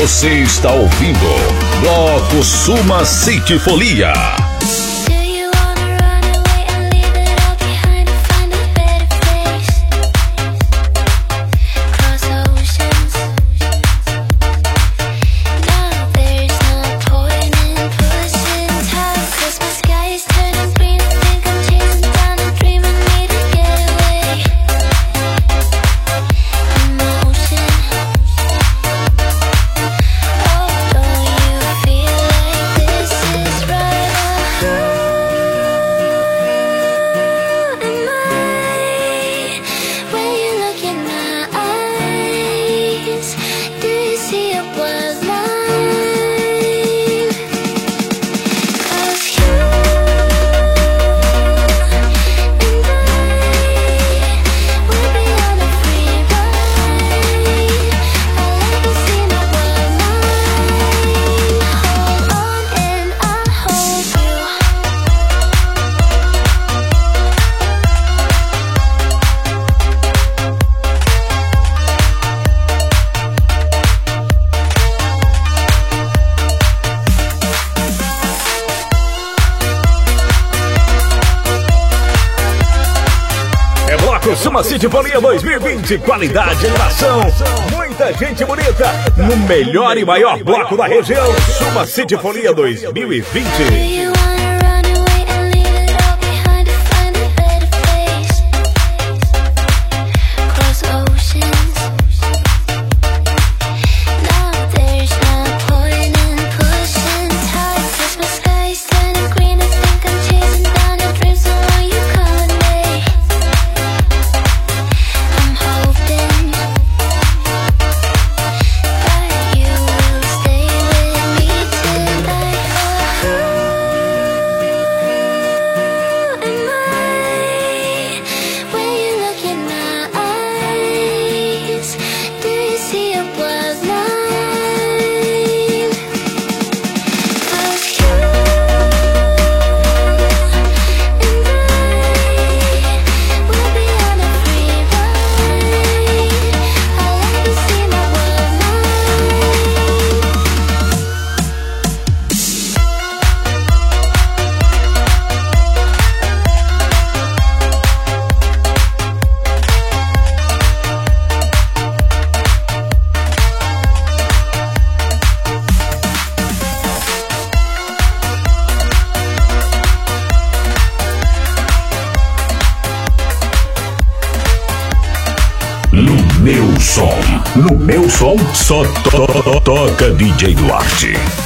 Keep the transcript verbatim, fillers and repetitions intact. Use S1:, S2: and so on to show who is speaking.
S1: Você está ouvindo Bloco Suma City Folia. Suma City Folia dois mil e vinte, qualidade, animação, muita gente bonita, no melhor e maior bloco da região. Suma City Folia dois mil e vinte. No meu som, só to to toca D J Duarte.